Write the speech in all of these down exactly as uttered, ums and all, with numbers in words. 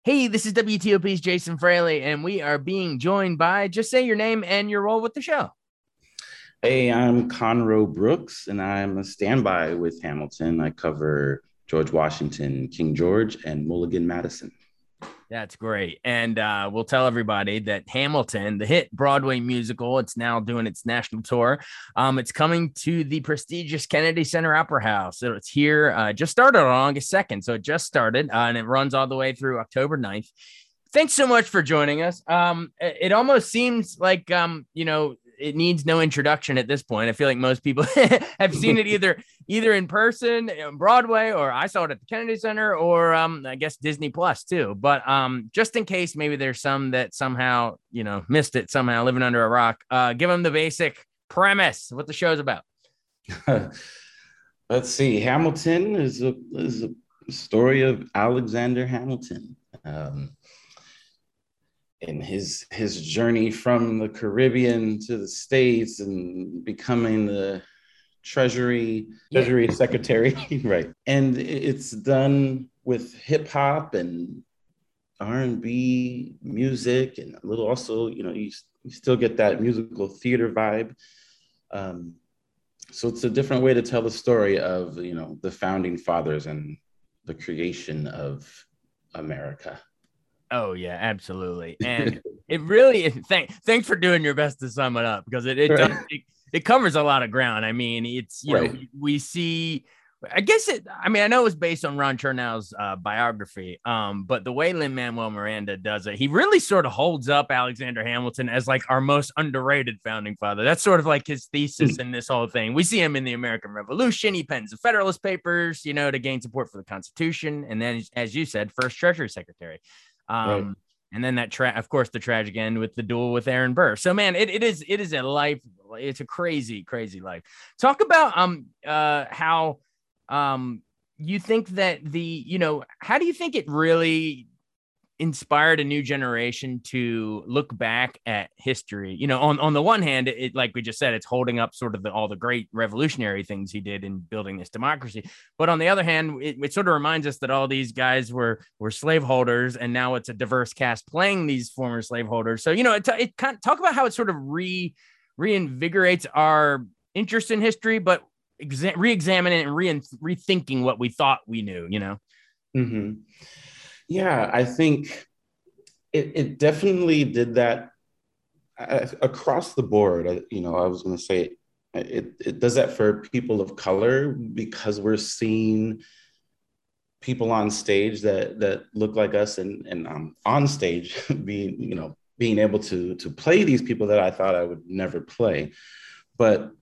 Hey, this is W T O P's Jason Fraley, and we are being joined by, just say your name and your role with the show. Hey, I'm Conroe Brooks, and I'm a standby with Hamilton. I cover George Washington, King George, and Mulligan Madison. That's great. And uh, we'll tell everybody that Hamilton, the hit Broadway musical, it's now doing its national tour. Um, it's coming to the prestigious Kennedy Center Opera House. So it's here, uh, just started on August second. So it just started, uh, and it runs all the way through October ninth. Thanks so much for joining us. Um, it, it almost seems like, um, you know, it needs no introduction at this point. I feel like most people have seen it either either in person on Broadway, or I saw it at the Kennedy Center, or um, I guess Disney Plus too. But um, just in case maybe there's some that somehow, you know, missed it somehow living under a rock, uh, give them the basic premise, what the show's about. Let's see. Hamilton is a, is a story of Alexander Hamilton. Um, and his his journey from the Caribbean to the States and becoming the Treasury Yeah. Treasury Secretary, right? And it's done with hip hop and R and B music, and a little also, you know, you, you still get that musical theater vibe. Um, so it's a different way to tell the story of, you know, the founding fathers and the creation of America. Oh yeah, absolutely. And it really is. Thank, thanks for doing your best to sum it up, because it it, does, Right. it it covers a lot of ground. I mean, it's, you know, Right. we, we see. I guess it. I mean, I know it was based on Ron Chernow's uh, biography, um, but the way Lin-Manuel Miranda does it, he really sort of holds up Alexander Hamilton as like our most underrated founding father. That's sort of like his thesis in this whole thing. We see him in the American Revolution. He pens the Federalist Papers, you know, to gain support for the Constitution, and then, as you said, first Treasury Secretary. Right. Um, and then that, tra- of course, the tragic end with the duel with Aaron Burr. So, man, it, it is it is a life. It's a crazy, crazy life. Talk about um uh how um you think that the you know how do you think it really inspired a new generation to look back at history? You know, on, on the one hand, it, like we just said, it's holding up sort of the, all the great revolutionary things he did in building this democracy. But on the other hand, it, it sort of reminds us that all these guys were were slaveholders, and now it's a diverse cast playing these former slaveholders. So, you know, it, it kind of talk about how it sort of re reinvigorates our interest in history, but exa- re-examining and re- rethinking what we thought we knew, you know? Mm-hmm. Yeah, I think it, it definitely did that uh, across the board. I, you know, I was going to say it, it does that for people of color because we're seeing people on stage that that look like us, and and um, on stage being, you know, being able to to play these people that I thought I would never play. But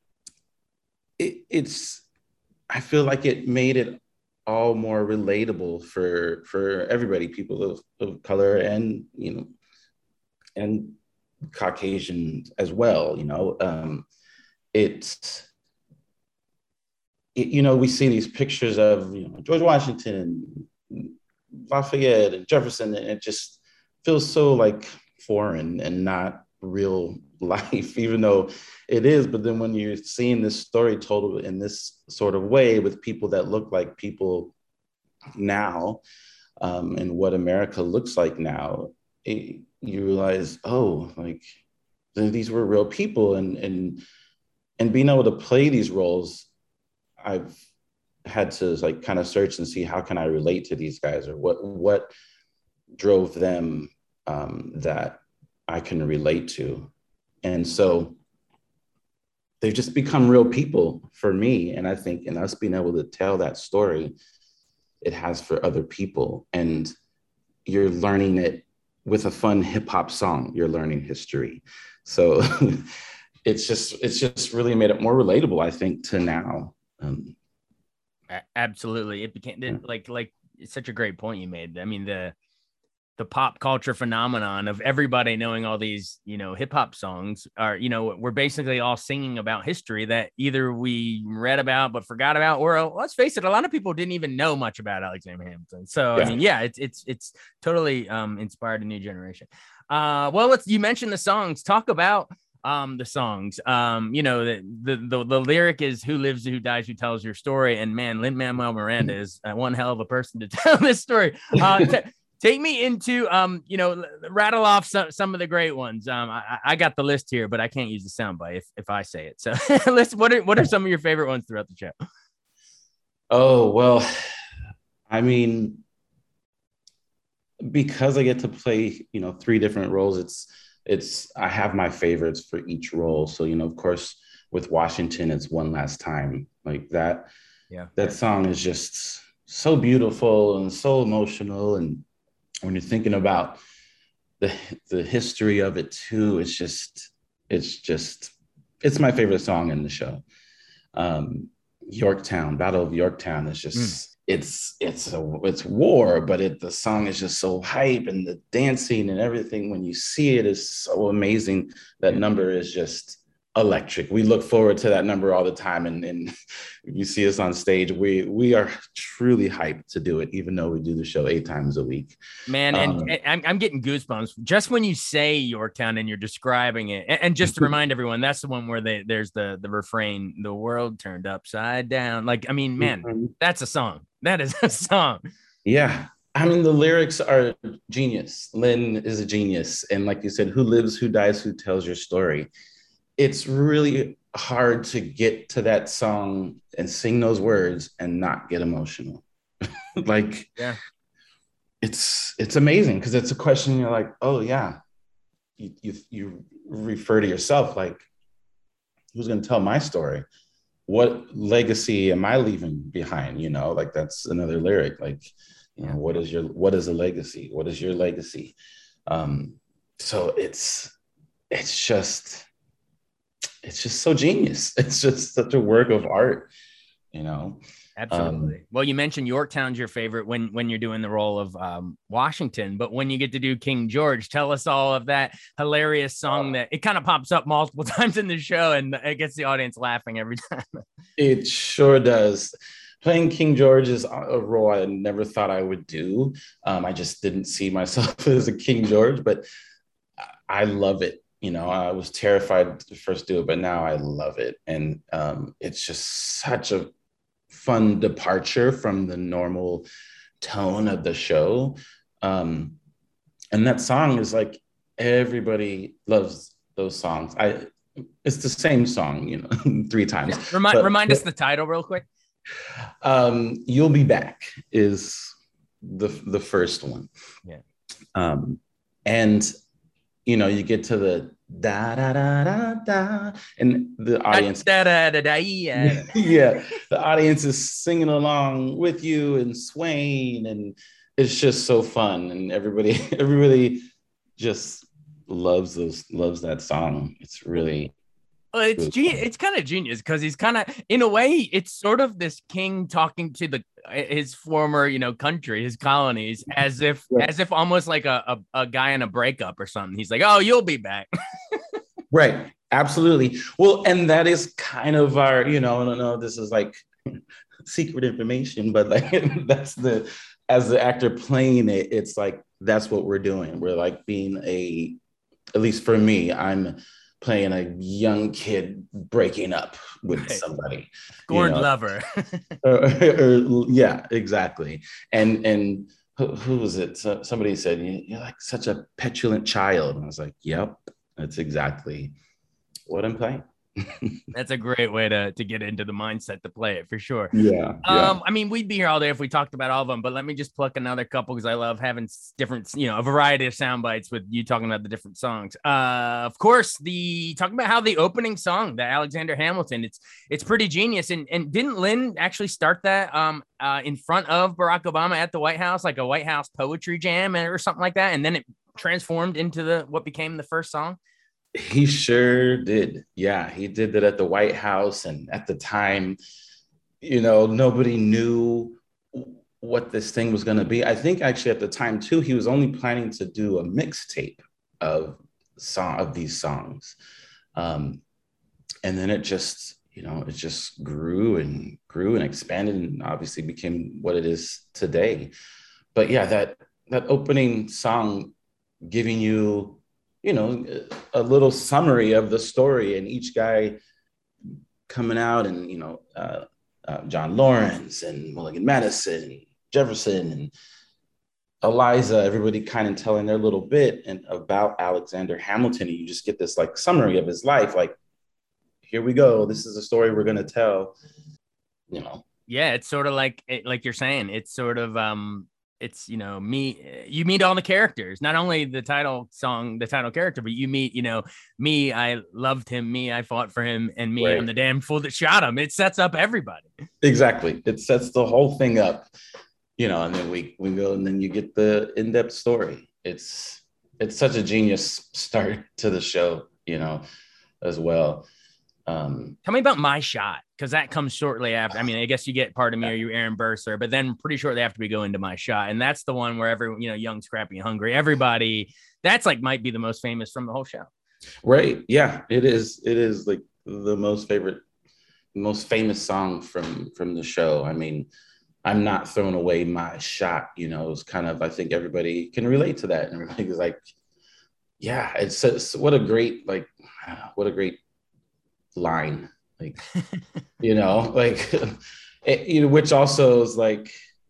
it, it's I feel like it made it all more relatable for for everybody, people of, of color, and, you know, and Caucasian as well. You know, um, it's it, you know, we see these pictures of, you know, George Washington and Lafayette and Jefferson, and it just feels so like foreign and not real life, even though it is. But then when you're seeing this story told in this sort of way with people that look like people now, um, and what America looks like now, it, you realize, oh, like these were real people, and and and being able to play these roles, I've had to like kind of search and see how can I relate to these guys, or what what drove them, um, that I can relate to. And so they've just become real people for me. And I think in us being able to tell that story, it has for other people. And you're learning it with a fun hip hop song, you're learning history. So it's just, it's just really made it more relatable, I think, to now. Um, Absolutely. It became yeah. like, like it's such a great point you made. I mean, the, the pop culture phenomenon of everybody knowing all these, you know, hip hop songs are, you know, we're basically all singing about history that either we read about but forgot about, or uh, let's face it, a lot of people didn't even know much about Alexander Hamilton. So, I Yeah. mean, yeah, it's, it's, it's totally um, inspired a new generation. Uh, well, let's, you mentioned the songs, talk about um, the songs. Um, you know, the, the, the, the lyric is who lives, who dies, who tells your story. And man, Lin-Manuel Miranda is uh, one hell of a person to tell this story. Uh, t- take me into, um, you know, rattle off some, some of the great ones. Um, I, I got the list here, but I can't use the soundbite if, if I say it. So let's, what are, what are some of your favorite ones throughout the show? Oh, well, I mean, because I get to play, you know, three different roles, it's, it's, I have my favorites for each role. So, you know, of course, with Washington, it's One Last Time, like that. Yeah. That song is just so beautiful and so emotional. And when you're thinking about the the history of it too, it's just, it's just, it's my favorite song in the show. Um, Yorktown, Battle of Yorktown is just, mm. it's it's a it's war, but it the song is just so hype, and the dancing and everything when you see it is so amazing. That number is just electric. We look forward to that number all the time, and, and you see us on stage, we we are truly hyped to do it, even though we do the show eight times a week. Man, and, um, and I'm, I'm getting goosebumps just when you say Yorktown and you're describing it. And, and just to remind everyone, that's the one where they there's the the refrain, "The world turned upside down." Like, I mean, man, mm-hmm. that's a song. That is a song. Yeah. I mean, the lyrics are genius. Lin is a genius. And like you said, who lives, who dies, who tells your story? It's really hard to get to that song and sing those words and not get emotional. Like, yeah, it's it's amazing, because it's a question you're like, oh yeah, you you, you refer to yourself like, who's going to tell my story? What legacy am I leaving behind? You know, like that's another lyric. Like, you know, what is your what is a legacy? What is your legacy? Um, so it's it's just. It's just so genius. It's just such a work of art, you know? Absolutely. Um, well, you mentioned Yorktown's your favorite when, when you're doing the role of um, Washington, but when you get to do King George, tell us all of that hilarious song that it kind of pops up multiple times in the show and it gets the audience laughing every time. It sure does. Playing King George is a role I never thought I would do. Um, I just didn't see myself as a King George, but I love it. You know, I was terrified to first do it, but now I love it. And um, it's just such a fun departure from the normal tone of the show. Um, and that song is like, everybody loves those songs. I, it's the same song, you know, three times. Yeah. Remind, but, remind us the title real quick. Um, You'll Be Back is the, the first one. Yeah. Um, and you know, you get to the da da da da da, and the audience, da, da, da, da, yeah. yeah, the audience is singing along with you and swaying, and it's just so fun, and everybody, everybody just loves those, loves that song. It's really. Well, it's ge- it's kind of genius because he's kind of, in a way, it's sort of this king talking to the his former, you know, country, his colonies, as if right. as if almost like a, a, a guy in a breakup or something. He's like, "Oh, you'll be back." Right. Absolutely. Well, and that is kind of our, you know, I don't know, this is like secret information, but like that's the, as the actor playing it, it's like, that's what we're doing. We're like being a, at least for me, I'm playing a young kid breaking up with right. somebody. Scorned you know? lover. or, or, yeah, exactly. And and who, who was it? So, somebody said, you're like such a petulant child. And I was like, yep, that's exactly what I'm playing. That's a great way to, to get into the mindset to play it for sure. Yeah, Um, yeah. I mean, we'd be here all day if we talked about all of them, but let me just pluck another couple because I love having different, you know, a variety of sound bites with you talking about the different songs. Uh, of course, the talking about how the opening song, the Alexander Hamilton, it's it's pretty genius. And and didn't Lin actually start that um uh, in front of Barack Obama at the White House, like a White House poetry jam or something like that, and then it transformed into the what became the first song? He sure did. Yeah, he did that at the White House. And at the time, you know, nobody knew what this thing was going to be. I think actually at the time, too, he was only planning to do a mixtape of song of these songs. Um, and then it just, you know, it just grew and grew and expanded and obviously became what it is today. But yeah, that that opening song giving you, you know, a little summary of the story, and each guy coming out, and, you know, uh, uh, John Lawrence and Mulligan Madison, Jefferson, and Eliza, everybody kind of telling their little bit and about Alexander Hamilton. And you just get this like summary of his life. Like, here we go. This is a story we're going to tell, you know. Yeah, it's sort of like like you're saying, it's sort of um it's, you know, me, you meet all the characters, not only the title song, the title character, but you meet, you know, me, I loved him, me, I fought for him, and me, Right. I'm the damn fool that shot him. It sets up everybody. Exactly. It sets the whole thing up, you know, and then we we go and then you get the in-depth story. It's it's such a genius start to the show, you know, as well. Um, Tell me about My Shot, because that comes shortly after. I mean, I guess you get Pardon Me, Are You Aaron Burr, Sir? But then pretty shortly after we go into My Shot. And that's the one where everyone, you know, Young, Scrappy, and Hungry, everybody, that's like might be the most famous from the whole show. right. Yeah, it is. It is like the most favorite, most famous song from from the show. I mean, I'm not throwing away my shot, you know, it's kind of, I think everybody can relate to that. And everybody's like, yeah, it's, it's what a great, like, what a great line, like, you know, like, it, you know, which also is like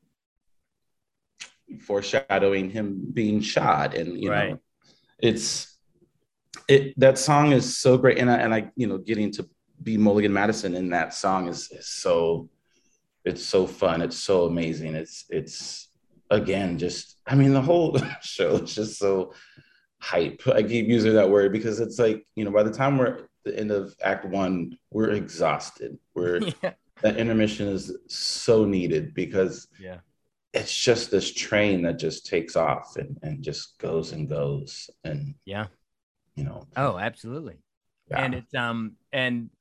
foreshadowing him being shot. And, you Right. know, it's, it, that song is so great. And I, and I, you know, getting to be Mulligan Madison in that song is, is so, it's so fun. It's so amazing. It's, it's again, just, I mean, the whole show is just so hype. I keep using that word because it's like, you know, by the time we're at the end of act one, we're exhausted. We're, yeah. That intermission is so needed because yeah, it's just this train that just takes off and, and just goes and goes. And, yeah, you know. Oh, absolutely. Yeah. And it's, um, and,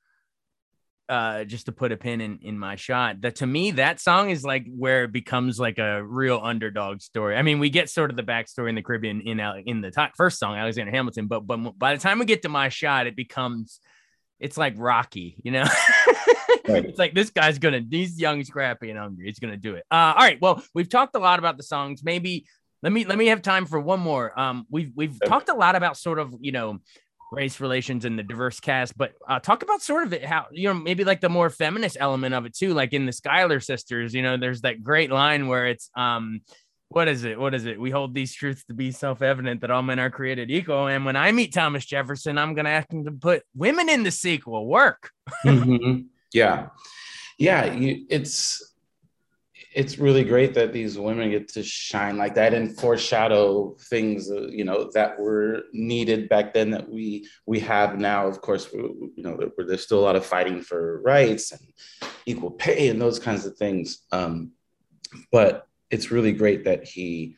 Uh, just to put a pin in, in My Shot, that to me, that song is like where it becomes like a real underdog story. I mean, we get sort of the backstory in the Caribbean in in the t- first song, Alexander Hamilton, but but by the time we get to My Shot, it becomes, it's like Rocky, you know. Right. It's like, this guy's gonna, he's young, scrappy, and hungry. He's gonna do it. Uh, all right. Well, we've talked a lot about the songs. Maybe let me let me have time for one more. Um, we've we've okay. talked a lot about sort of, you know, race relations and the diverse cast, but uh, talk about sort of it, how, you know, maybe like the more feminist element of it too, like in the Schuyler Sisters, you know, there's that great line where it's, um, what is it? What is it? We hold these truths to be self-evident that all men are created equal. And when I meet Thomas Jefferson, I'm going to ask him to put women in the sequel. Work. Mm-hmm. Yeah. Yeah. You, it's, it's really great that these women get to shine like that and foreshadow things, uh, you know, that were needed back then that we we have now. Of course, we, you know, there's still a lot of fighting for rights and equal pay and those kinds of things. Um, but it's really great that he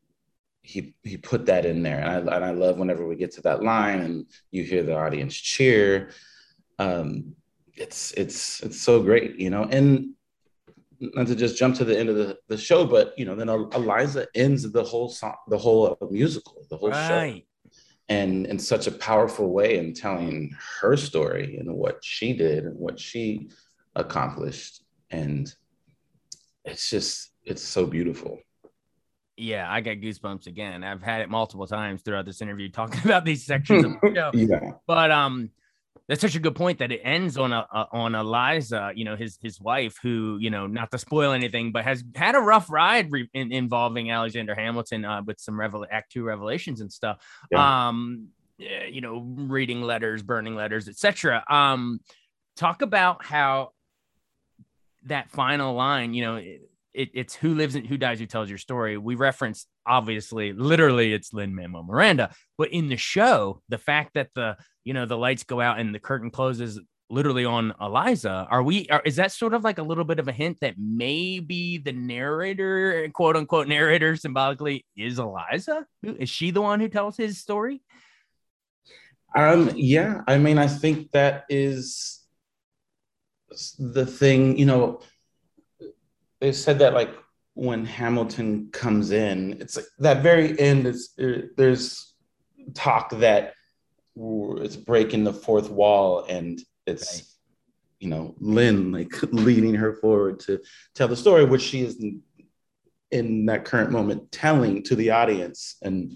he he put that in there, and I and I love whenever we get to that line and you hear the audience cheer. Um, it's it's it's so great, you know, and. Not to just jump to the end of the, the show, but you know, then Eliza ends the whole song, the whole musical, the whole right. show, and in such a powerful way in telling her story and what she did and what she accomplished, and it's just it's so beautiful. Yeah, I got goosebumps again. I've had it multiple times throughout this interview talking about these sections of the show. Yeah, but um. That's such a good point that it ends on a, a on Eliza, you know, his his wife, who, you know, not to spoil anything, but has had a rough ride re- in, involving Alexander Hamilton uh, with some revel- Act Two revelations and stuff. Yeah. Um, you know, reading letters, burning letters, et cetera. Um, talk about how that final line, you know, it, it, it's who lives and who dies, who tells your story. We referenced, obviously, literally, it's Lin-Manuel Miranda, but in the show, the fact that the, you know, the lights go out and the curtain closes literally on Eliza, are we, are, is that sort of like a little bit of a hint that maybe the narrator, quote unquote narrator, symbolically is Eliza? Is she the one who tells his story? Um, yeah, I mean, I think that is the thing, you know, they said that like when Hamilton comes in, it's like that very end is there's talk that it's breaking the fourth wall, and it's right. you know, Lynn like leading her forward to tell the story, which she is in, in that current moment telling to the audience. And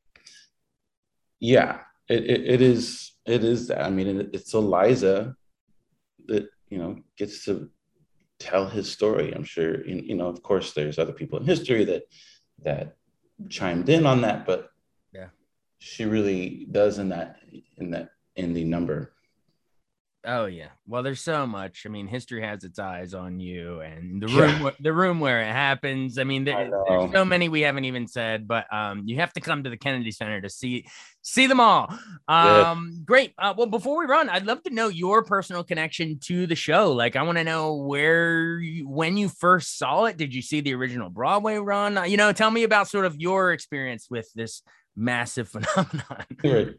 yeah, it, it, it is it is that. I mean, it, it's Eliza that, you know, gets to tell his story. I'm sure, you know, of course, there's other people in history that that chimed in on that, but Yeah. she really does in that in that in the number. Oh yeah. Well, there's so much. I mean, history has its eyes on you, and the room, Yeah, the room where it happens. I mean, I there, there's know. so many we haven't even said, but um, you have to come to the Kennedy Center to see see them all. Yeah. Um, great. Uh, well, before we run, I'd love to know your personal connection to the show. Like, I want to know where, you, when you first saw it. Did you see the original Broadway run? Uh, you know, tell me about sort of your experience with this massive phenomenon. Right.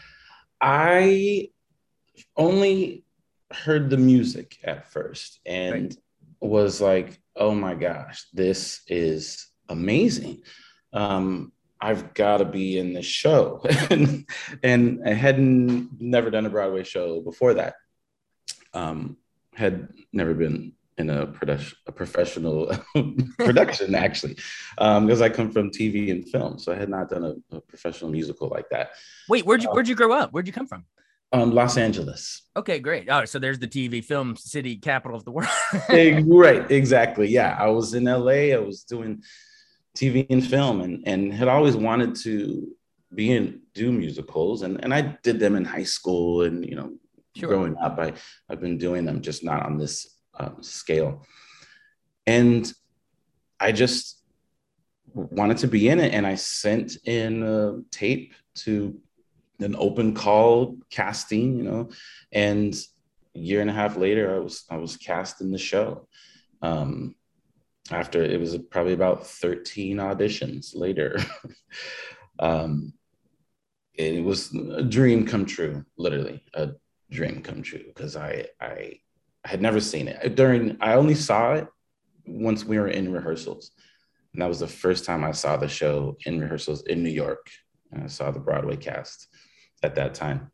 I only heard the music at first Right. and was like, oh my gosh, this is amazing. Um, I've got to be in this show. and, and I hadn't never done a Broadway show before that. Um, had never been in a, produ- a professional production, actually, because um, I come from T V and film. So I had not done a, a professional musical like that. Wait, where'd you where'd you grow up? Where'd you come from? Um, Los Angeles. Okay, great. Oh, so there's the T V film city capital of the world. Right, exactly. Yeah, I was in L A. I was doing T V and film, and and had always wanted to be in do musicals, and and I did them in high school, and you know, Sure. growing up, I I've been doing them, just not on this um, scale, and I just wanted to be in it, and I sent in a tape to an open call casting, you know, and a year and a half later, I was I was cast in the show. Um, after it was probably about thirteen auditions later. um, it was a dream come true, literally a dream come true, because I, I I had never seen it. During I only saw it once we were in rehearsals. And that was the first time I saw the show in rehearsals in New York. And I saw the Broadway cast at that time.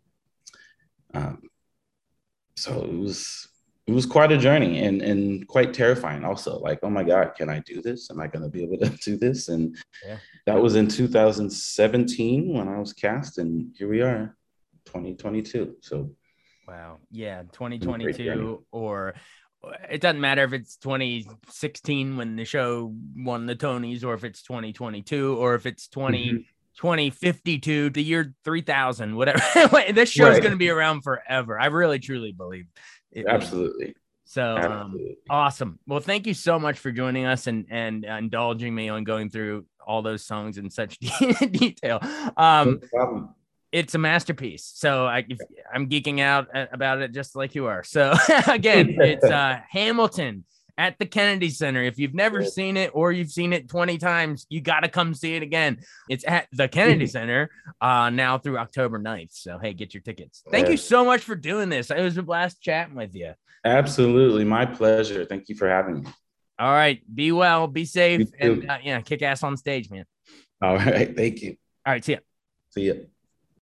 Um, so it was it was quite a journey, and and quite terrifying also. Like, oh my God, can I do this? Am I going to be able to do this? And Yeah. that was in two thousand seventeen when I was cast, and here we are, twenty twenty-two. So Wow. Yeah, twenty twenty-two, or it doesn't matter if it's twenty sixteen when the show won the Tonys, or if it's twenty twenty-two, or if it's twenty, mm-hmm. twenty fifty-two, the year three thousand, whatever. This show is Right. going to be around forever. I really, truly believe it. Absolutely. Will. So Absolutely. Um, awesome. Well, thank you so much for joining us and and indulging me on going through all those songs in such detail. Um, no problem. It's a masterpiece. So I, I'm geeking out about it just like you are. So again, it's uh, Hamilton at the Kennedy Center. If you've never seen it, or you've seen it twenty times, you got to come see it again. It's at the Kennedy Center uh, now through October ninth. So, hey, get your tickets. Thank yeah. you so much for doing this. It was a blast chatting with you. Absolutely. My pleasure. Thank you for having me. All right. Be well, be safe, and uh, yeah, kick ass on stage, man. All right. Thank you. All right. See ya. See ya.